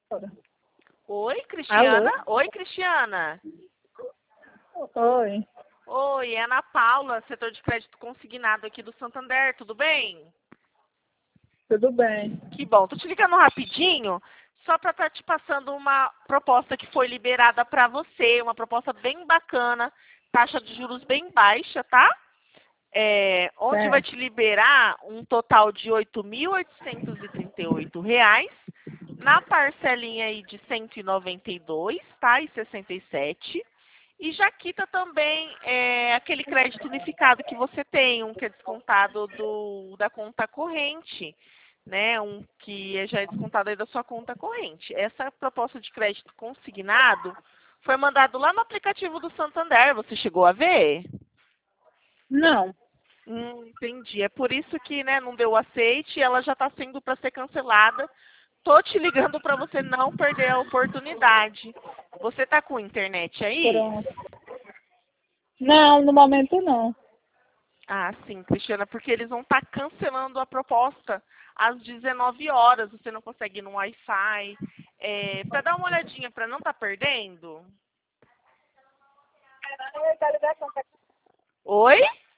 Oi, Cristiana? Alô? Oi, Cristiana. Oi, Oi, é Ana Paula, setor de crédito consignado aqui do Santander, tudo bem? tudo bem? Que bom, tô te ligando rapidinho, só para estar te passando uma proposta que foi liberada para você, uma proposta bem bacana, taxa de juros bem baixa, tá? Onde vai Certo. te liberar um total de R$ 8.838, na parcelinha aí de 192, tá? E 67. E já quita também aquele crédito unificado que você tem, um que é descontado da conta corrente, né? Um que já é descontado aí da sua conta corrente. Essa proposta de crédito consignado foi mandado lá no aplicativo do Santander, você chegou a ver? Não, Entendi. É por isso que, né, não deu aceite e ela já está sendo para ser cancelada. Tô te ligando para você não perder a oportunidade. Você tá com internet aí? pronto. Não, no momento não. Ah, sim, Cristiana, porque eles vão estar cancelando a proposta às 19 horas. Você não consegue ir no Wi-Fi. Para dar uma olhadinha, para não estar perdendo. Oi?